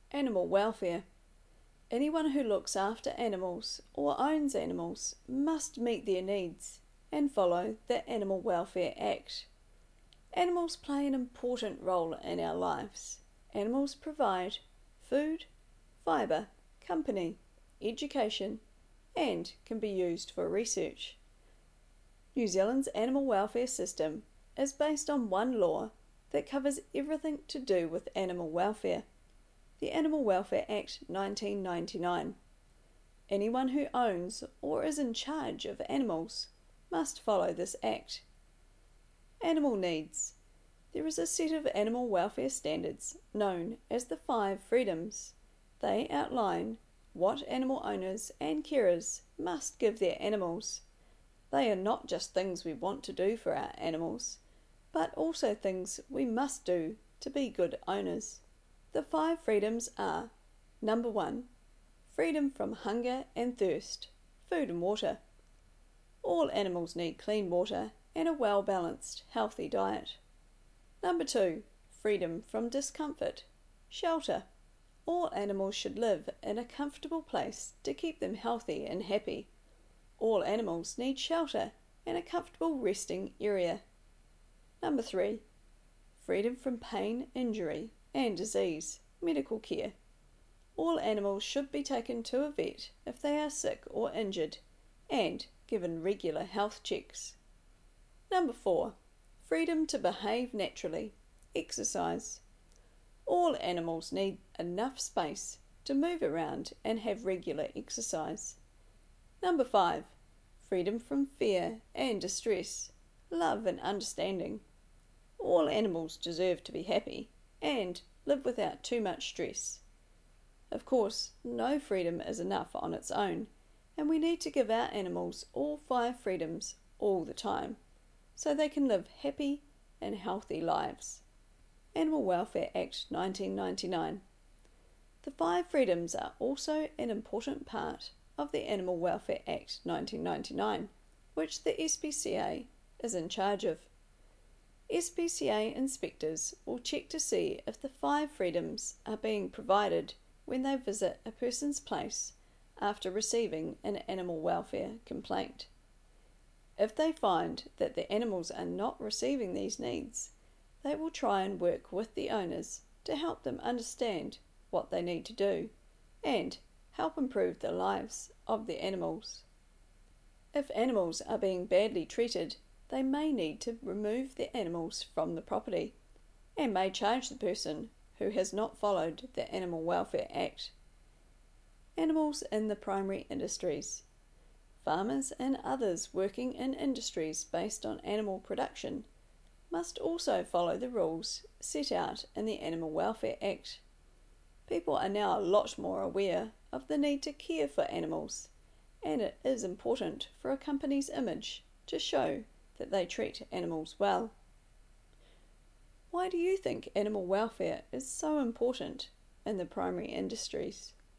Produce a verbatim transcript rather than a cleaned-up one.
Animal welfare. Anyone who looks after animals or owns animals must meet their needs and follow the Animal Welfare Act. Animals play an important role in our lives. Animals provide food, fibre, company, education, and can be used for research. New Zealand's animal welfare system is based on one law that covers everything to do with animal welfare. The Animal Welfare Act nineteen ninety-nine. Anyone who owns or is in charge of animals must follow this act. Animal needs. There is a set of animal welfare standards known as the Five Freedoms. They outline what animal owners and carers must give their animals. They are not just things we want to do for our animals, but also things we must do to be good owners. The five freedoms are: number one, freedom from hunger and thirst, food and water. All animals need clean water and a well-balanced, healthy diet. Number two, freedom from discomfort, shelter. All animals should live in a comfortable place to keep them healthy and happy. All animals need shelter and a comfortable resting area. Number three, freedom from pain, injury, and disease, medical care. All animals should be taken to a vet if they are sick or injured and given regular health checks. Number four, freedom to behave naturally, exercise. All animals need enough space to move around and have regular exercise. Number five, freedom from fear and distress, love and understanding. All animals deserve to be happy and live without too much stress. Of course, no freedom is enough on its own, and we need to give our animals all five freedoms all the time, so they can live happy and healthy lives. Animal Welfare Act nineteen ninety-nine. The five freedoms are also an important part of the Animal Welfare Act nineteen ninety-nine, which the S P C A is in charge of. S P C A inspectors will check to see if the five freedoms are being provided when they visit a person's place after receiving an animal welfare complaint. If they find that the animals are not receiving these needs, they will try and work with the owners to help them understand what they need to do and help improve the lives of the animals. If animals are being badly treated, they may need to remove the animals from the property and may charge the person who has not followed the Animal Welfare Act. Animals in the primary industries. Farmers and others working in industries based on animal production must also follow the rules set out in the Animal Welfare Act. People are now a lot more aware of the need to care for animals, and it is important for a company's image to show that they treat animals well. Why do you think animal welfare is so important in the primary industries?